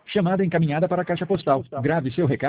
Chamada encaminhada para a caixa postal. Grave seu recado.